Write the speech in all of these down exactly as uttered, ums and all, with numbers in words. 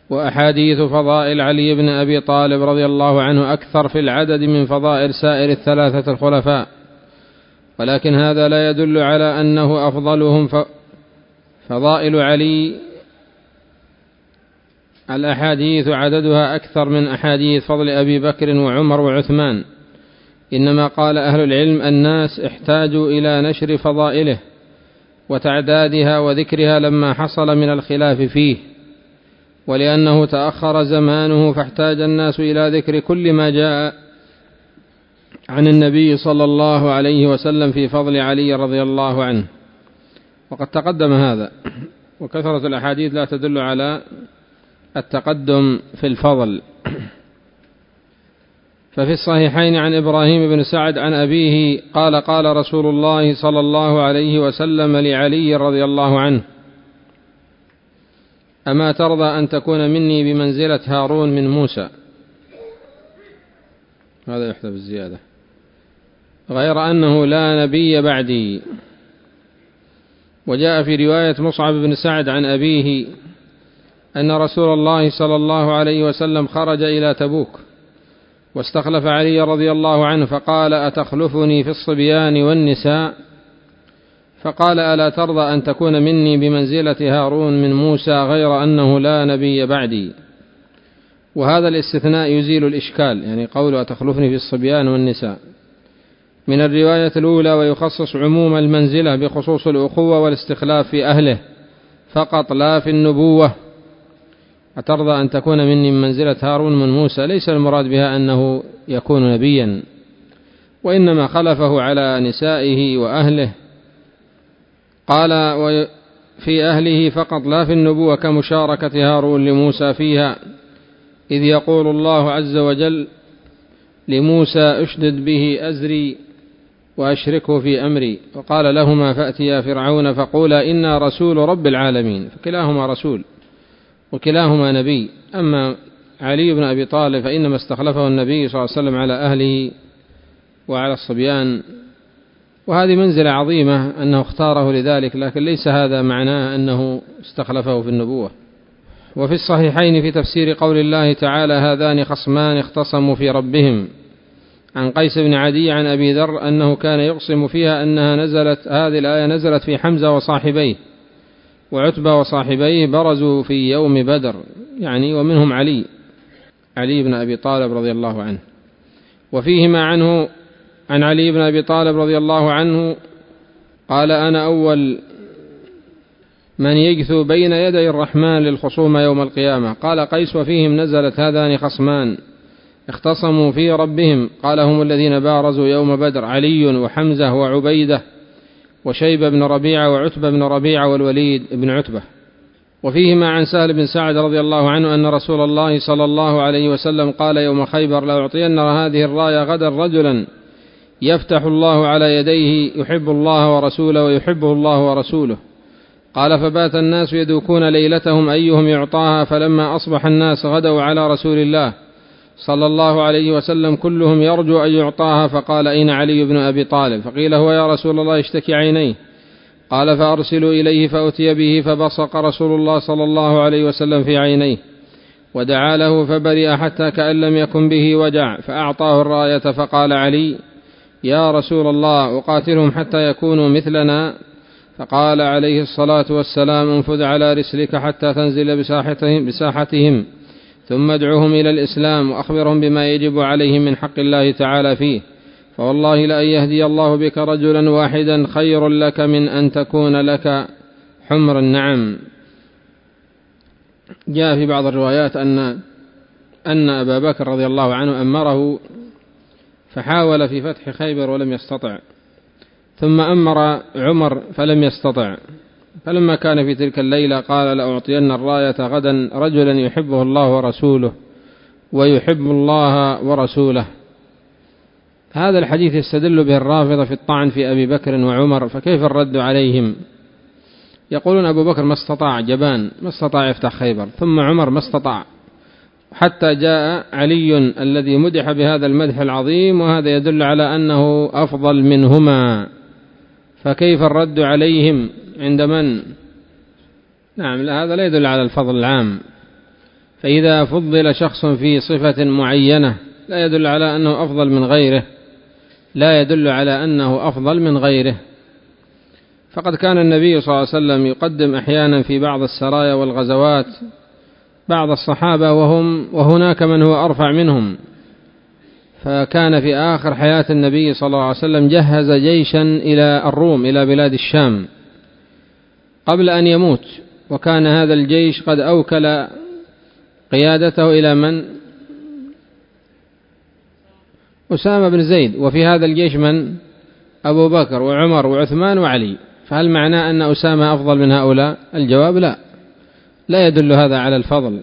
وأحاديث فضائل علي بن أبي طالب رضي الله عنه أكثر في العدد من فضائل سائر الثلاثة الخلفاء، ولكن هذا لا يدل على أنه أفضلهم. فضائل علي الأحاديث عددها أكثر من أحاديث فضل أبي بكر وعمر وعثمان، إنما قال أهل العلم الناس احتاجوا إلى نشر فضائله وتعدادها وذكرها لما حصل من الخلاف فيه، ولأنه تأخر زمانه فاحتاج الناس إلى ذكر كل ما جاء عن النبي صلى الله عليه وسلم في فضل علي رضي الله عنه، وقد تقدم هذا. وكثرة الأحاديث لا تدل على التقدم في الفضل. ففي الصحيحين عن إبراهيم بن سعد عن أبيه قال قال رسول الله صلى الله عليه وسلم لعلي رضي الله عنه: أما ترضى أن تكون مني بمنزلة هارون من موسى؟ هذا يحتمل الزيادة، غير أنه لا نبي بعدي. وجاء في رواية مصعب بن سعد عن أبيه أن رسول الله صلى الله عليه وسلم خرج إلى تبوك واستخلف علي رضي الله عنه فقال: أتخلفني في الصبيان والنساء؟ فقال: ألا ترضى أن تكون مني بمنزلة هارون من موسى غير أنه لا نبي بعدي؟ وهذا الاستثناء يزيل الإشكال، يعني قوله أتخلفني في الصبيان والنساء من الرواية الأولى، ويخصص عموم المنزلة بخصوص الأخوة والاستخلاف في أهله فقط لا في النبوة. أترضى أن تكون مني من منزلة هارون من موسى ليس المراد بها أنه يكون نبيا، وإنما خلفه على نسائه وأهله. قال: في أهله فقط لا في النبوة، كمشاركة هارون لموسى فيها، إذ يقول الله عز وجل لموسى: أشدد به أزري وأشركه في أمري. وقال لهما: فأتيا فرعون فقولا إنا رسول رب العالمين، فكلاهما رسول وكلاهما نبي. أما علي بن أبي طالب فإنما استخلفه النبي صلى الله عليه وسلم على أهله وعلى الصبيان، وهذه منزلة عظيمة أنه اختاره لذلك، لكن ليس هذا معناه أنه استخلفه في النبوة. وفي الصحيحين في تفسير قول الله تعالى: هذان خصمان اختصموا في ربهم، عن قيس بن عدي عن أبي ذر أنه كان يقسم فيها أنها نزلت، هذه الآية نزلت في حمزة وصاحبيه، وعتبة وصاحبيه برزوا في يوم بدر، يعني ومنهم علي علي بن أبي طالب رضي الله عنه. وفيهما عنه عن علي بن أبي طالب رضي الله عنه قال: أنا أول من يجثو بين يدي الرحمن للخصومة يوم القيامة. قال قيس: وفيهم نزلت هذان خصمان اختصموا في ربهم، قال: هم الذين بارزوا يوم بدر، علي وحمزة وعبيدة وشيبة بن ربيعة وعتبة بن ربيعة والوليد بن عتبة. وفيهما عن سهل بن سعد رضي الله عنه أن رسول الله صلى الله عليه وسلم قال يوم خيبر: لأعطين هذه الراية غدا رجلا يفتح الله على يديه يحب الله ورسوله ويحبه الله ورسوله. قال: فبات الناس يدوكون ليلتهم أيهم يعطاها، فلما أصبح الناس غدوا على رسول الله صلى الله عليه وسلم كلهم يرجو أن يعطاها، فقال: أين علي بن أبي طالب؟ فقيل: هو يا رسول الله يشتكي عينيه. قال: فأرسلوا إليه فأتي به، فبصق رسول الله صلى الله عليه وسلم في عينيه ودعا له فبرئ حتى كأن لم يكن به وجع، فأعطاه الراية. فقال علي: يا رسول الله أقاتلهم حتى يكونوا مثلنا؟ فقال عليه الصلاة والسلام: انفذ على رسلك حتى تنزل بساحتهم, بساحتهم ثم ادعوهم إلى الإسلام وأخبرهم بما يجب عليهم من حق الله تعالى فيه، فوالله لأن يهدي الله بك رجلا واحدا خير لك من أن تكون لك حمر النعم. جاء في بعض الروايات أن أن أبا بكر رضي الله عنه أمره فحاول في فتح خيبر ولم يستطع، ثم أمر عمر فلم يستطع، فلما كان في تلك الليلة قال: لأعطين الراية غدا رجلا يحبه الله ورسوله ويحب الله ورسوله. هذا الحديث يستدل به الرافضة في الطعن في أبي بكر وعمر، فكيف الرد عليهم؟ يقولون أبو بكر ما استطاع، جبان، ما استطاع يفتح خيبر، ثم عمر ما استطاع، حتى جاء علي الذي مدح بهذا المدح العظيم، وهذا يدل على أنه أفضل منهما، فكيف الرد عليهم عند من؟ نعم، لا، هذا لا يدل على الفضل العام، فإذا فضل شخص في صفة معينة لا يدل على أنه أفضل من غيره لا يدل على أنه أفضل من غيره فقد كان النبي صلى الله عليه وسلم يقدم أحيانا في بعض السرايا والغزوات بعض الصحابة وهم وهناك من هو أرفع منهم، فكان في آخر حياة النبي صلى الله عليه وسلم جهز جيشا إلى الروم إلى بلاد الشام قبل أن يموت، وكان هذا الجيش قد أوكل قيادته إلى من؟ أسامة بن زيد، وفي هذا الجيش من؟ أبو بكر وعمر وعثمان وعلي، فهل معناه أن أسامة أفضل من هؤلاء؟ الجواب لا، لا يدل هذا على الفضل،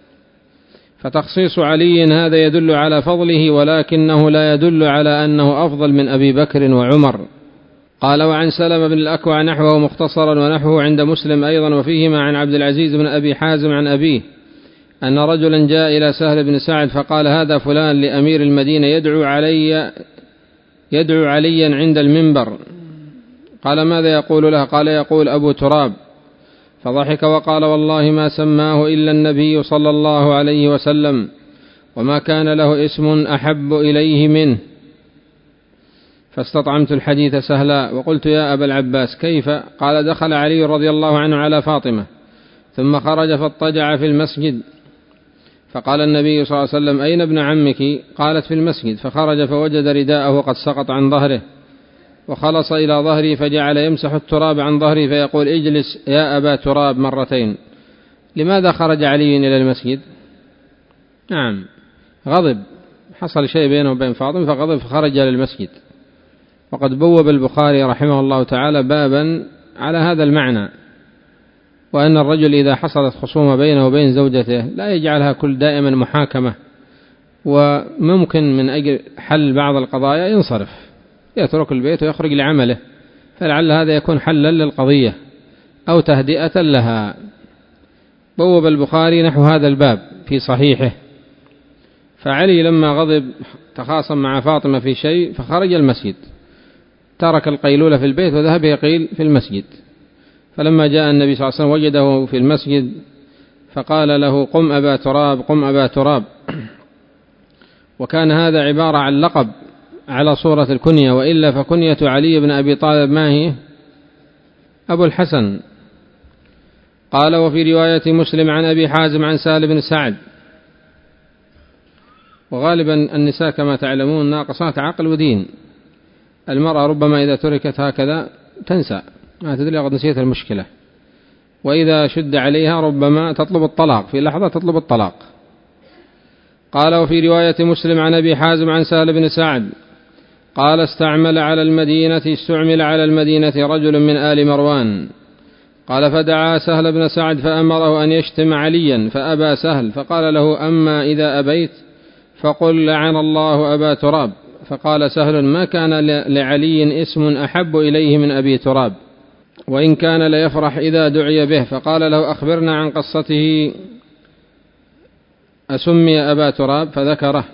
فتخصيص علي هذا يدل على فضله ولكنه لا يدل على أنه أفضل من أبي بكر وعمر. قال وعن سلمة بن الأكوع نحوه مختصرا ونحوه عند مسلم أيضا وفيهما عن عبد العزيز بن أبي حازم عن أبيه أن رجلا جاء إلى سهل بن سعد فقال هذا فلان لأمير المدينة يدعو علي يدعو عليا عند المنبر. قال ماذا يقول له؟ قال يقول أبو تراب. فضحك وقال والله ما سماه إلا النبي صلى الله عليه وسلم وما كان له اسم أحب إليه منه. فاستطعمت الحديث سهلا وقلت يا أبا العباس كيف؟ قال دخل علي رضي الله عنه على فاطمة ثم خرج فاضطجع في المسجد فقال النبي صلى الله عليه وسلم أين ابن عمك؟ قالت في المسجد، فخرج فوجد رداءه قد سقط عن ظهره وخلص إلى ظهري فجعل يمسح التراب عن ظهري فيقول اجلس يا أبا تراب مرتين. لماذا خرج علي إلى المسجد؟ نعم غضب، حصل شيء بينه وبين فاطمة فغضب فخرج إلى المسجد. وقد بوب البخاري رحمه الله تعالى بابا على هذا المعنى، وأن الرجل إذا حصلت خصومة بينه وبين زوجته لا يجعلها كل دائما محاكمة، وممكن من أجل حل بعض القضايا ينصرف يترك البيت ويخرج لعمله، فلعل هذا يكون حلا للقضية أو تهدئة لها. بوب البخاري نحو هذا الباب في صحيحه. فعلي لما غضب تخاصم مع فاطمة في شيء فخرج المسجد، ترك القيلولة في البيت وذهب يقيل في المسجد. فلما جاء النبي صلى الله عليه وسلم وجده في المسجد فقال له قم أبا تراب قم أبا تراب. وكان هذا عبارة عن لقب على صورة الكنية، وإلا فكنية علي بن أبي طالب ما هي؟ أبو الحسن. قال وفي رواية مسلم عن أبي حازم عن سهل بن سعد. وغالبا النساء كما تعلمون ناقصات عقل ودين، المرأة ربما إذا تركت هكذا تنسى ما تدري قد نسيت المشكلة، وإذا شد عليها ربما تطلب الطلاق في لحظة تطلب الطلاق. قال وفي رواية مسلم عن أبي حازم عن سهل بن سعد قال استعمل على المدينة استعمل على المدينة رجل من آل مروان قال فدعا سهل بن سعد فأمره أن يشتم عليا فأبى سهل، فقال له أما إذا أبيت فقل لعن الله أبا تراب. فقال سهل ما كان لعلي اسم أحب إليه من أبي تراب وإن كان ليفرح إذا دعي به. فقال له أخبرنا عن قصته أسمي أبا تراب فذكره.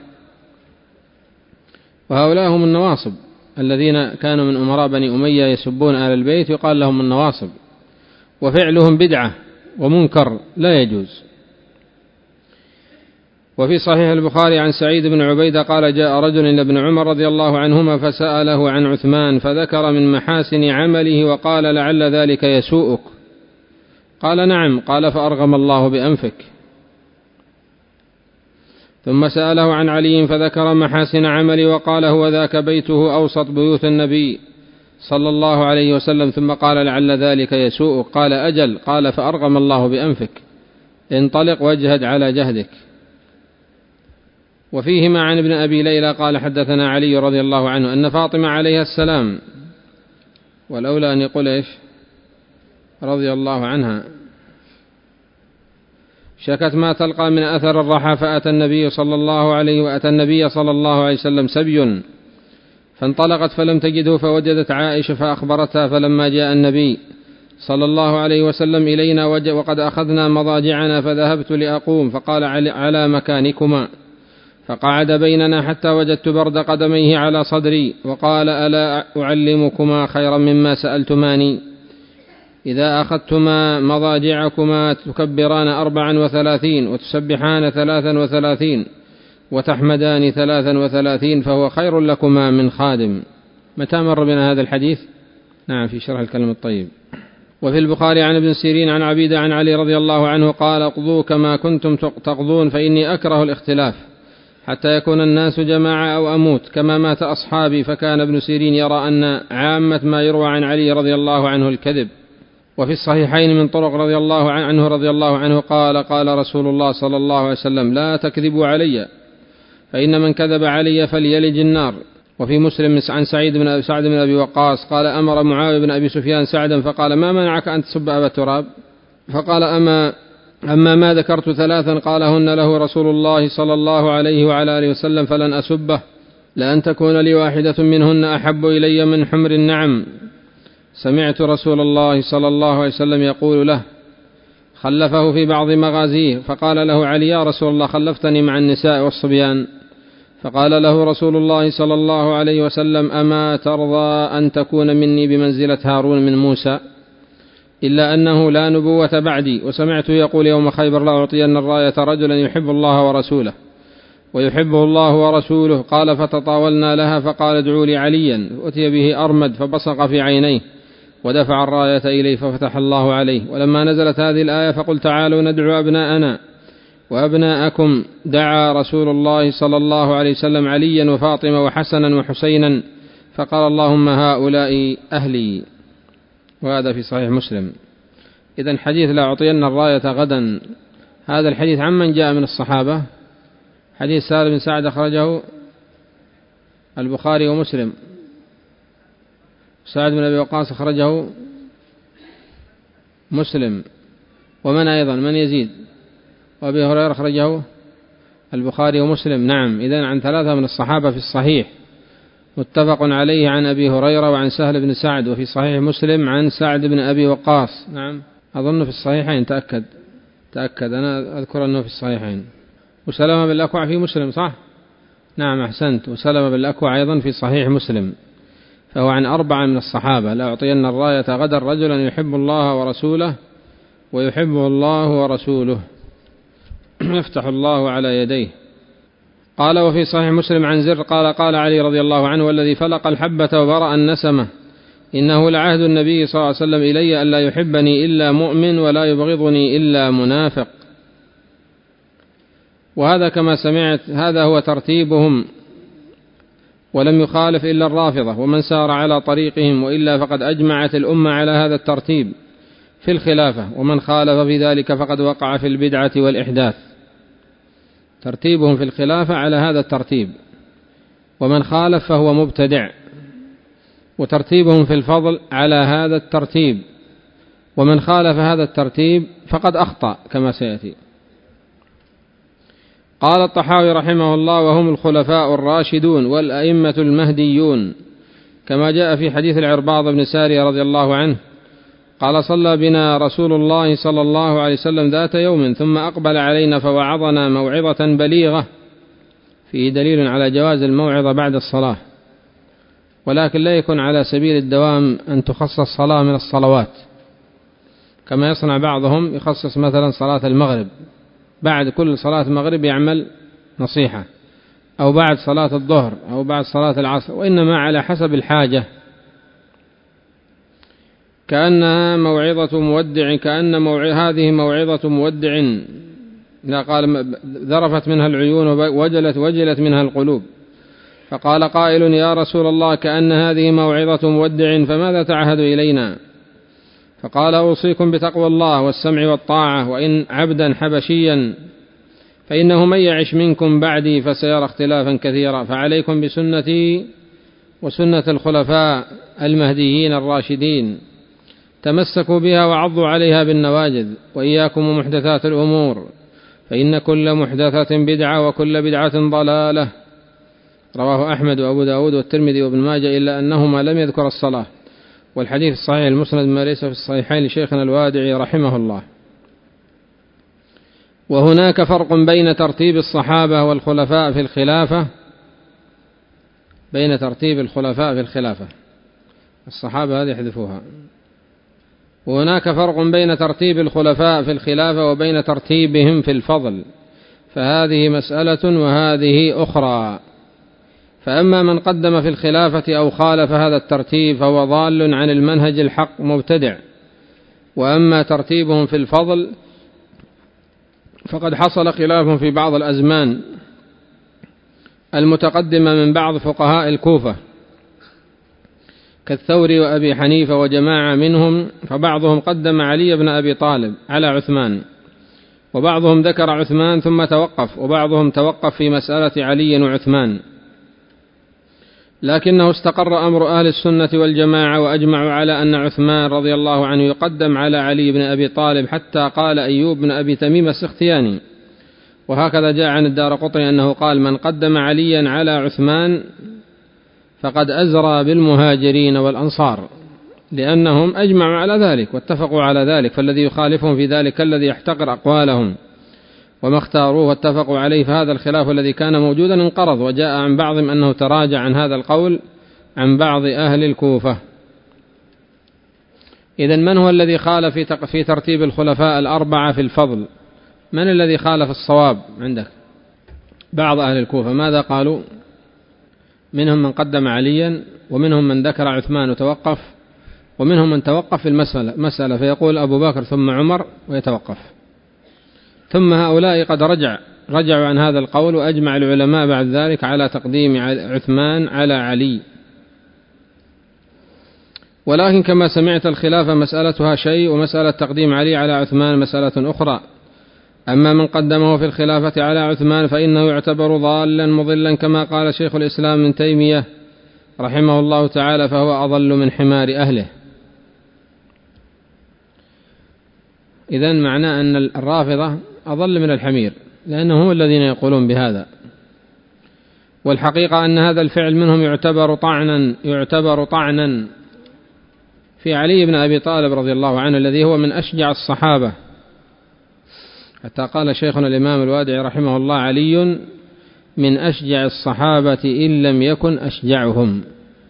وهؤلاء هم النواصب الذين كانوا من أمراء بني أمية يسبون آل البيت يقال لهم النواصب، وفعلهم بدعة ومنكر لا يجوز. وفي صحيح البخاري عن سعيد بن عبيدة قال جاء رجل إلى ابن عمر رضي الله عنهما فسأله عن عثمان فذكر من محاسن عمله وقال لعل ذلك يسوءك. قال نعم. قال فأرغم الله بأنفك. ثم سأله عن علي فذكر محاسن عمله وقال هو ذاك بيته أوسط بيوت النبي صلى الله عليه وسلم. ثم قال لعل ذلك يسوءك. قال أجل. قال فأرغم الله بأنفك، انطلق واجهد على جهدك. وفيهما عن ابن أبي ليلى قال حدثنا علي رضي الله عنه أن فاطمة عليها السلام، والأولى أن يقول إيش رضي الله عنها، شكت ما تلقى من أثر الرحى فأتى النبي صلى الله عليه وأتى النبي صلى الله عليه وسلم سبي فانطلقت فلم تجده فوجدت عائشة فأخبرتها. فلما جاء النبي صلى الله عليه وسلم إلينا وقد أخذنا مضاجعنا فذهبت لأقوم فقال على مكانكما، فقعد بيننا حتى وجدت برد قدميه على صدري وقال ألا أعلمكما خيرا مما سألتماني؟ إذا أخذتما مضاجعكما تكبران أربعا وثلاثين وتسبحان ثلاثا وثلاثين وتحمدان ثلاثا وثلاثين فهو خير لكما من خادم. متى مر بنا هذا الحديث؟ نعم، في شرح الكلم الطيب. وفي البخاري عن ابن سيرين عن عبيدة عن علي رضي الله عنه قال: اقضوا كما كنتم تقضون فإني أكره الاختلاف حتى يكون الناس جماعة أو أموت كما مات أصحابي. فكان ابن سيرين يرى أن عامة ما يروى عن علي رضي الله عنه الكذب. وفي الصحيحين من طرق رضي الله عنه رضي الله عنه قال: قال رسول الله صلى الله عليه وسلم: لا تكذبوا علي فإن من كذب علي فليلج النار. وفي مسلم عن سعيد بن سعد بن أبي وقاص قال: أمر معاوية بن أبي سفيان سعدا فقال: ما منعك أن تسب أبا تراب؟ فقال: أما أما ما ذكرت ثلاثا قالهن له رسول الله صلى الله عليه وعلى آله وسلم فلن أسبه، لأن تكون لي واحدة منهن أحب إلي من حمر النعم. سمعت رسول الله صلى الله عليه وسلم يقول له، خلفه في بعض مغازيه، فقال له علي: يا رسول الله خلفتني مع النساء والصبيان. فقال له رسول الله صلى الله عليه وسلم: أما ترضى أن تكون مني بمنزلة هارون من موسى؟ إلا أنه لا نبوة بعدي. وسمعته يقول يوم خيبر: لا أعطين الراية رجلا يحب الله ورسوله ويحبه الله ورسوله. قال: فتطاولنا لها فقال: ادعوا لي عليا. فأتي به أرمد فبصق في عينيه ودفع الراية إليه ففتح الله عليه. ولما نزلت هذه الآية فقل: تعالوا ندعو أبناءنا وأبناءكم، دعا رسول الله صلى الله عليه وسلم عليا وفاطمة وحسنا وحسينا فقال: اللهم هؤلاء أهلي. وهذا في صحيح مسلم. إذن حديث لا أعطين الراية غدا، هذا الحديث عمن جاء من الصحابة؟ حديث سالم بن سعد أخرجه البخاري ومسلم. سعد بن أبي وقاص أخرجه مسلم. ومن أيضا؟ من يزيد؟ وأبي هريرة أخرجه البخاري ومسلم. نعم، إذن عن ثلاثة من الصحابة في الصحيح، متفق عليه عن أبي هريرة وعن سهل بن سعد، وفي صحيح مسلم عن سعد بن أبي وقاص. نعم، أظن في الصحيحين. تأكد تأكد أنا أذكر أنه في الصحيحين. وسلمة بالأكوع في مسلم، صح؟ نعم، أحسنت. وسلمة بالأكوع أيضا في صحيح مسلم. فهو عن أربعة من الصحابة: لا أعطين الراية غدا رجلا يحب الله ورسوله ويحبه الله ورسوله يفتح الله على يديه. قال: وفي صحيح مسلم عن زر قال: قال علي رضي الله عنه: والذي فلق الحبة وبرأ النسمة إنه لعهد النبي صلى الله عليه وسلم إلي ألا يحبني إلا مؤمن ولا يبغضني إلا منافق. وهذا كما سمعت هذا هو ترتيبهم، ولم يخالف إلا الرافضة ومن سار على طريقهم، وإلا فقد أجمعت الأمة على هذا الترتيب في الخلافة، ومن خالف في ذلك فقد وقع في البدعة والإحداث. ترتيبهم في الخلافة على هذا الترتيب، ومن خالف فهو مبتدع. وترتيبهم في الفضل على هذا الترتيب، ومن خالف هذا الترتيب فقد أخطأ كما سيأتي. قال الطحاوي رحمه الله: وهم الخلفاء الراشدون والأئمة المهديون، كما جاء في حديث العرباض بن سارية رضي الله عنه قال: صلى بنا رسول الله صلى الله عليه وسلم ذات يوم ثم أقبل علينا فوعظنا موعظة بليغة، فيه دليل على جواز الموعظة بعد الصلاة، ولكن لا يكون على سبيل الدوام أن تخصص صلاة من الصلوات كما يصنع بعضهم، يخصص مثلا صلاة المغرب بعد كل صلاة المغرب يعمل نصيحة، أو بعد صلاة الظهر، أو بعد صلاة العصر، وإنما على حسب الحاجة، كأنها موعظة مودع، كأن موع... هذه موعظة مودع. لا، قال: ذرفت منها العيون ووجلت وجلت منها القلوب. فقال قائل: يا رسول الله، كأن هذه موعظة مودع، فماذا تعهد إلينا؟ فقال: أوصيكم بتقوى الله والسمع والطاعة، وإن عبدا حبشيا، فإنه من يعش منكم بعدي فسيرى اختلافا كثيرا، فعليكم بسنتي وسنة الخلفاء المهديين الراشدين، تمسكوا بها وعضوا عليها بالنواجذ، وإياكم ومحدثات الأمور، فإن كل محدثة بدعة وكل بدعة ضلالة. رواه أحمد وأبو داود والترمذي وابن ماجه، إلا أنهما لم يذكر الصلاة. والحديث الصحيح المسند ما ليس في الصحيحين لشيخنا الوادعي رحمه الله. وهناك فرق بين ترتيب الصحابة والخلفاء في الخلافة بين ترتيب الخلفاء في الخلافة الصحابة هذه يحذفوها وهناك فرق بين ترتيب الخلفاء في الخلافة وبين ترتيبهم في الفضل، فهذه مسألة وهذه أخرى. فأما من قدم في الخلافة أو خالف هذا الترتيب فهو ضال عن المنهج الحق مبتدع، وأما ترتيبهم في الفضل فقد حصل خلاف في بعض الأزمان المتقدمة من بعض فقهاء الكوفة كالثوري وأبي حنيفة وجماعة منهم، فبعضهم قدم علي بن أبي طالب على عثمان، وبعضهم ذكر عثمان ثم توقف، وبعضهم توقف في مسألة علي وعثمان، لكنه استقر أمر أهل السنة والجماعة وأجمعوا على أن عثمان رضي الله عنه يقدم على علي بن أبي طالب، حتى قال أيوب بن أبي تميم السختياني، وهكذا جاء عن الدارقطني أنه قال: من قدم عليا على عثمان فقد أزرى بالمهاجرين والأنصار، لأنهم أجمعوا على ذلك واتفقوا على ذلك، فالذي يخالفهم في ذلك الذي يحتقر أقوالهم وما اختاروه واتفقوا عليه، فهذا الخلاف الذي كان موجودا انقرض، وجاء عن بعضهم أنه تراجع عن هذا القول عن بعض أهل الكوفة. إذن من هو الذي خالف في ترتيب الخلفاء الأربعة في الفضل؟ من الذي خالف الصواب عندك؟ بعض أهل الكوفة ماذا قالوا؟ منهم من قدم عليا، ومنهم من ذكر عثمان وتوقف، ومنهم من توقف في المسألة مسألة فيقول أبو بكر ثم عمر ويتوقف. ثم هؤلاء قد رجع رجعوا عن هذا القول، وأجمع العلماء بعد ذلك على تقديم عثمان على علي. ولكن كما سمعت الخلافة مسألتها شيء، ومسألة تقديم علي على عثمان مسألة أخرى. أما من قدمه في الخلافة على عثمان فإنه يعتبر ضالا مضلا، كما قال شيخ الإسلام ابن تيمية رحمه الله تعالى: فهو أضل من حمار أهله. إذن معناه أن الرافضة أضل من الحمير، لأنهم هم الذين يقولون بهذا. والحقيقة أن هذا الفعل منهم يعتبر طعنا يعتبر طعنا في علي بن أبي طالب رضي الله عنه، الذي هو من أشجع الصحابة، حتى قال شيخنا الإمام الوادعي رحمه الله: علي من أشجع الصحابة إن لم يكن أشجعهم.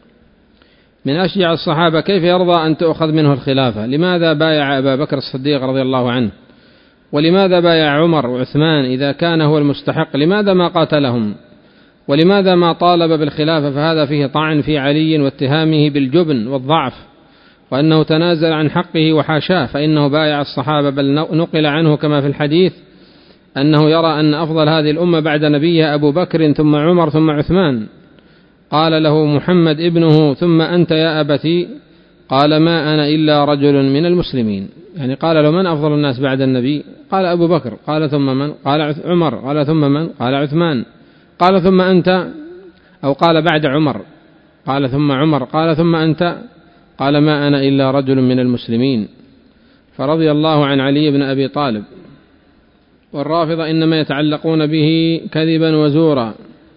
من أشجع الصحابة، كيف يرضى أن تؤخذ منه الخلافة؟ لماذا بايع أبا بكر الصديق رضي الله عنه؟ ولماذا بايع عمر وعثمان إذا كان هو المستحق؟ لماذا ما قاتلهم؟ ولماذا ما طالب بالخلافة؟ فهذا فيه طعن في علي واتهامه بالجبن والضعف، وأنه تنازل عن حقه وحاشاه، فإنه بايع الصحابة، بل نقل عنه كما في الحديث أنه يرى أن أفضل هذه الأمة بعد نبيها أبو بكر ثم عمر ثم عثمان. قال له محمد ابنه: ثم أنت يا أبتي؟ قال: ما أنا إلا رجل من المسلمين. يعني قال له: من أفضل الناس بعد النبي؟ قال: أبو بكر. قال: ثم من؟ قال: عمر. قال: ثم من؟ قال: عثمان. قال: ثم أنت؟ أو قال بعد عمر. قال: ثم عمر. قال: ثم أنت؟ قال: ما أنا إلا رجل من المسلمين. فرضي الله عن علي بن أبي طالب. والرافضة إنما يتعلقون به كذبا وزورا،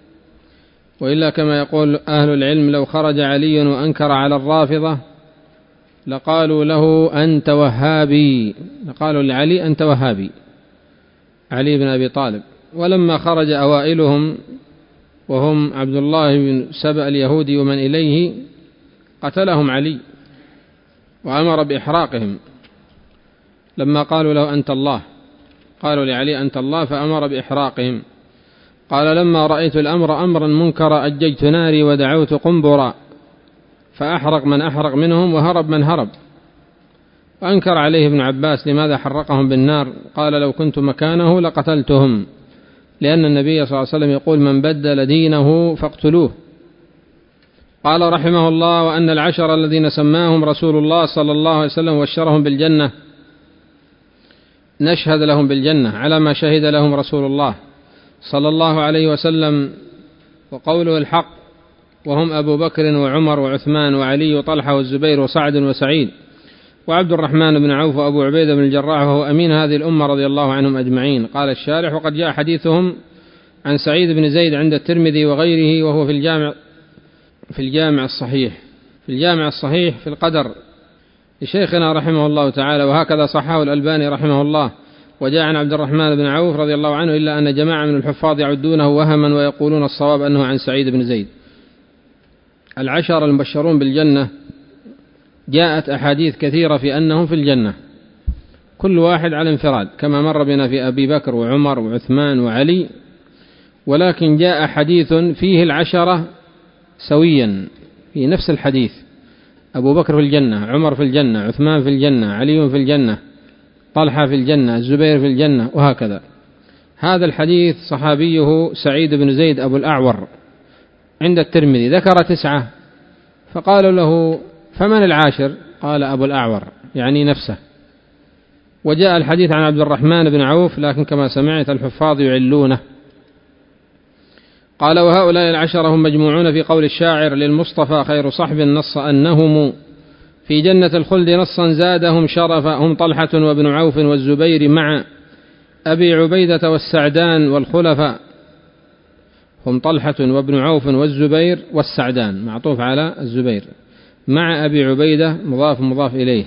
وإلا كما يقول أهل العلم: لو خرج علي وأنكر على الرافضة لقالوا له: أنت وهابي، لقالوا لعلي: أنت وهابي، علي بن أبي طالب. ولما خرج أوائلهم وهم عبد الله بن سبأ اليهودي ومن إليه قتلهم علي وأمر بإحراقهم، لما قالوا له: أنت الله، قالوا لعلي: أنت الله، فأمر بإحراقهم. قال: لما رأيت الأمر أمرا منكرا أججت ناري ودعوت قنبرا، فأحرق من أحرق منهم وهرب من هرب. وأنكر عليه ابن عباس: لماذا حرقهم بالنار؟ قال: لو كنت مكانه لقتلتهم، لأن النبي صلى الله عليه وسلم يقول: من بدل دينه فاقتلوه. قال رحمه الله: وأن العشر الذين سماهم رسول الله صلى الله عليه وسلم وبشرهم بالجنة نشهد لهم بالجنة على ما شهد لهم رسول الله صلى الله عليه وسلم، وقوله الحق، وهم أبو بكر وعمر وعثمان وعلي وطلحة والزبير وسعد وسعيد وعبد الرحمن بن عوف وأبو عبيدة بن الجراح، وهو أمين هذه الأمة رضي الله عنهم أجمعين. قال الشارح: وقد جاء حديثهم عن سعيد بن زيد عند الترمذي وغيره، وهو في الجامع في الجامع الصحيح في الجامع الصحيح في القدر لشيخنا رحمه الله تعالى، وهكذا صححه الألباني رحمه الله. وجاء عن عبد الرحمن بن عوف رضي الله عنه، إلا أن جماعة من الحفاظ يعدونه وهما ويقولون الصواب أنه عن سعيد بن زيد. العشر المبشرون بالجنة جاءت أحاديث كثيرة في أنهم في الجنة كل واحد على انفراد، كما مر بنا في أبي بكر وعمر وعثمان وعلي، ولكن جاء حديث فيه العشرة سويا في نفس الحديث: أبو بكر في الجنة، عمر في الجنة، عثمان في الجنة، علي في الجنة، طلحة في الجنة، الزبير في الجنة، وهكذا. هذا الحديث صحابيه سعيد بن زيد أبو الأعور عند الترمذي، ذكر تسعة، فقالوا له: فمن العاشر؟ قال: أبو الأعور، يعني نفسه. وجاء الحديث عن عبد الرحمن بن عوف، لكن كما سمعت الحفاظ يعلونه. قال: وهؤلاء العشرة هم مجموعون في قول الشاعر للمصطفى خير صحب نص أنهم في جنة الخلد نصا زادهم شرفا، هم طلحة وابن عوف والزبير مع أبي عبيدة والسعدان والخلفاء. هم طلحة وابن عوف والزبير والسعدان، معطوف على الزبير، مع أبي عبيدة مضاف مضاف إليه.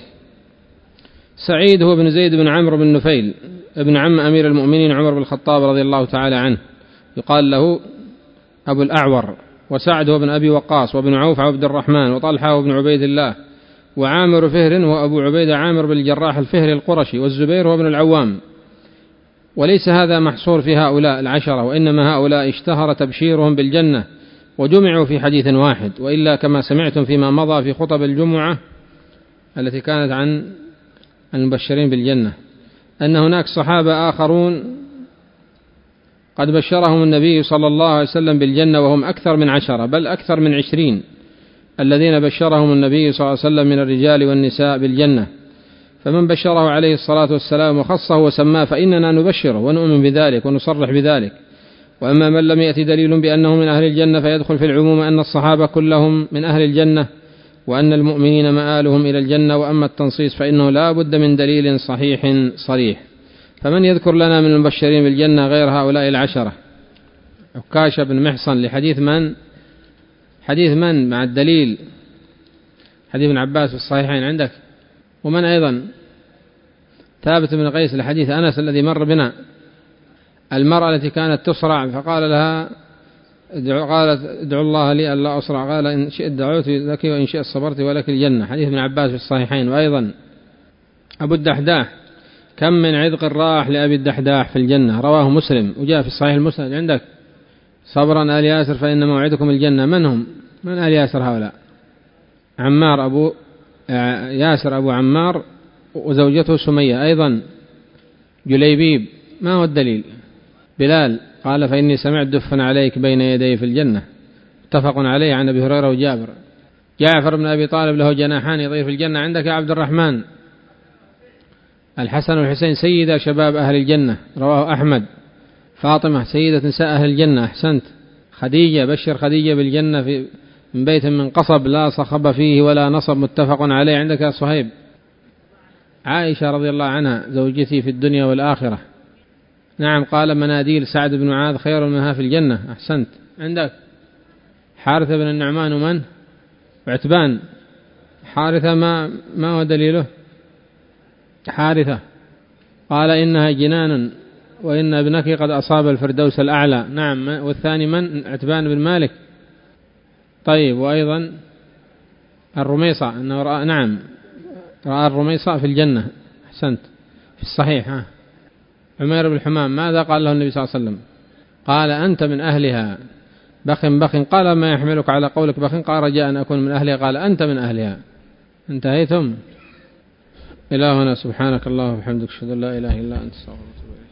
سعيد هو ابن زيد بن عمرو بن نفيل ابن عم أمير المؤمنين عمر بن الخطاب رضي الله تعالى عنه، يقال له أبو الأعور. وسعد هو ابن أبي وقاص، وابن عوف عبد الرحمن، وطلحة وابن عبيد الله، وعامر فهر وأبو عبيدة عامر بن الجراح الفهري القرشي، والزبير هو ابن العوام. وليس هذا محصور في هؤلاء العشرة، وإنما هؤلاء اشتهر تبشيرهم بالجنة وجمعوا في حديث واحد، وإلا كما سمعتم فيما مضى في خطب الجمعة التي كانت عن المبشرين بالجنة أن هناك صحابة آخرون قد بشرهم النبي صلى الله عليه وسلم بالجنة، وهم أكثر من عشرة، بل أكثر من عشرين الذين بشرهم النبي صلى الله عليه وسلم من الرجال والنساء بالجنة. فمن بشره عليه الصلاة والسلام وخصه وسماه فإننا نبشره ونؤمن بذلك ونصرح بذلك. وأما من لم يأتي دليل بأنه من أهل الجنة فيدخل في العموم أن الصحابة كلهم من أهل الجنة، وأن المؤمنين مآلهم إلى الجنة. وأما التنصيص فإنه لا بد من دليل صحيح صريح. فمن يذكر لنا من المبشرين بالجنة غير هؤلاء العشرة؟ عكاشة بن محصن لحديث من؟ حديث من مع الدليل؟ حديث ابن عباس في الصحيحين عندك. ومن أيضا؟ ثابت بن قيس لحديث أنس الذي مر بنا، المرأة التي كانت تصرع فقال لها قالت: ادعو الله لي ألا أصرع، قال: إن شئت دعوت لك وإن شئت صبرت ولك الجنة. حديث ابن عباس في الصحيحين. وأيضا أبو الدحداح: كم من عذق راح لأبي الدحداح في الجنة، رواه مسلم، وجاء في الصحيح المسند عندك: صبرا آل ياسر فإن موعدكم الجنة. من هم؟ من آل ياسر هؤلاء؟ عمار أبو ياسر أبو عمار وزوجته سمية. أيضا جليبيب، ما هو الدليل؟ بلال قال: فإني سمعت دفا عليك بين يدي في الجنة، متفق عليه عن أبي هريرة وجابر. جعفر بن أبي طالب له جناحان يطير في الجنة عندك يا عبد الرحمن. الحسن والحسين سيدا شباب أهل الجنة، رواه أحمد. فاطمة سيدة نساء أهل الجنة، أحسنت. خديجة، بشر خديجة بالجنة في من بيت من قصب لا صخب فيه ولا نصب، متفق عليه عندك يا صهيب. عائشة رضي الله عنها: زوجتي في الدنيا والآخرة. نعم. قال: مناديل سعد بن معاذ خير منها في الجنة، أحسنت. عندك حارثة بن النعمان ومن؟ عتبان. حارثة ما ما هو دليله؟ حارثة قال: إنها جنان وإن ابنك قد أصاب الفردوس الأعلى. نعم. والثاني من؟ عتبان بن مالك. طيب. وأيضا الرميصة أنه رأى، نعم، رأى الرميصة في الجنة، أحسنت، في الصحيح. ها. عمير بن الحمام ماذا قال له النبي صلى الله عليه وسلم؟ قال: أنت من أهلها بخ بخ. قال: ما يحملك على قولك بخ؟ قال: رجاء أن أكون من أهلها. قال: أنت من أهلها. انتهيتم. إلهنا سبحانك اللهم وبحمدك، أشهد أن لا إله إلا أنت، استغفرك.